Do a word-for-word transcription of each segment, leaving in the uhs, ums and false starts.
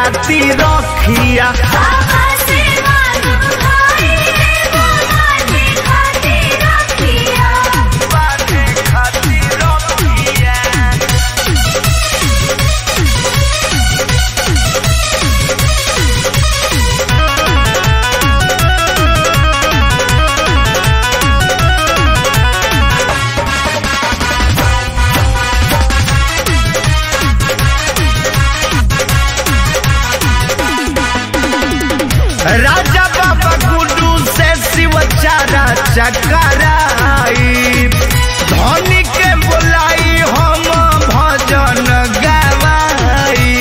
खातिर रखिया राजा बाबा गुड्डू से शिव चारा चकराई धनी के बुलाई हम भजन गवाई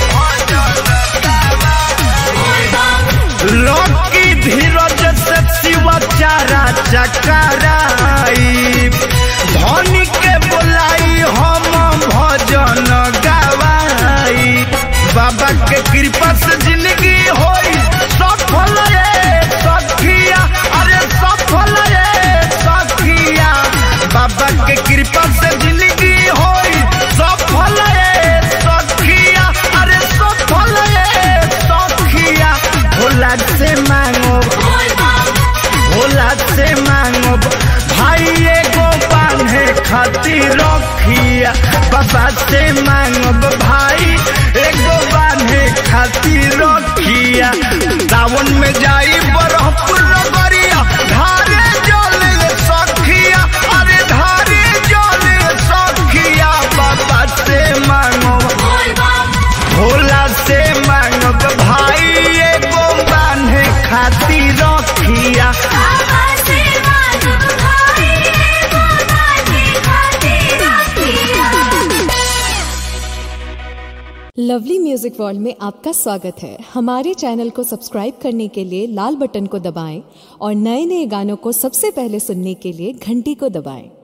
लोकी धीरज से शिव चारा चकराई धनी के बुलाई हम भजन गवाई बाबा के कृपा से जिंदगी होई सफल रे सखिया अरे सफल रे सखिया बाबा के कृपा से जिंदगी होई सफल रे सखिया अरे सफल रे सखिया भोला से मांगो भोला से मांगो भाई एगो बांधे खातिर रखिया बाबा से मांगो भाई एगो बांधे खातिर रखिया सावन में जाई बरहपुर नगरिया धारे जल सखिया अरे धारे जल सखिया बाबा से मांगो भोला से मांगो भाई एगो बांधे खातिर रखिया लवली म्यूजिक वर्ल्ड में आपका स्वागत है। हमारे चैनल को सब्सक्राइब करने के लिए लाल बटन को दबाएं और नए नए गानों को सबसे पहले सुनने के लिए घंटी को दबाएं।